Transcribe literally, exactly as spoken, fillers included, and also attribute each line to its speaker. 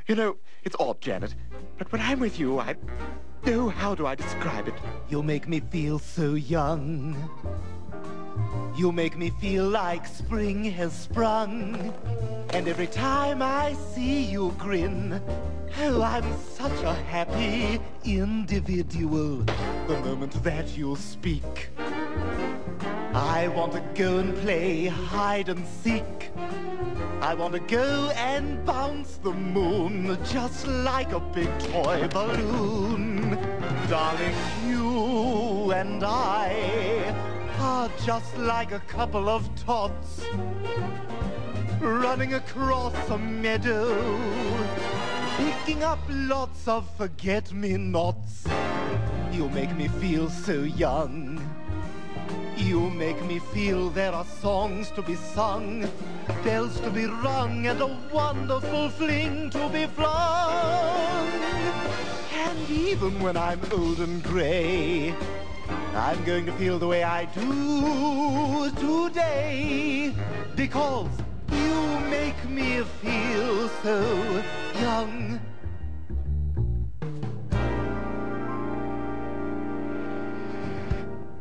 Speaker 1: You know, it's odd, Janet, but when I'm with you, I... Oh, how do I describe it?
Speaker 2: You make me feel so young. You make me feel like spring has sprung. And every time I see you grin, oh, I'm such a happy individual. The moment that you speak, I want to go and play hide and seek. I want to go and bounce the moon just like a big toy balloon. Darling, you and I are just like a couple of tots running across a meadow, picking up lots of forget-me-nots. You make me feel so young. You make me feel there are songs to be sung, bells to be rung, and a wonderful fling to be flung. And even when I'm old and grey, I'm going to feel the way I do today, because you make me feel so young.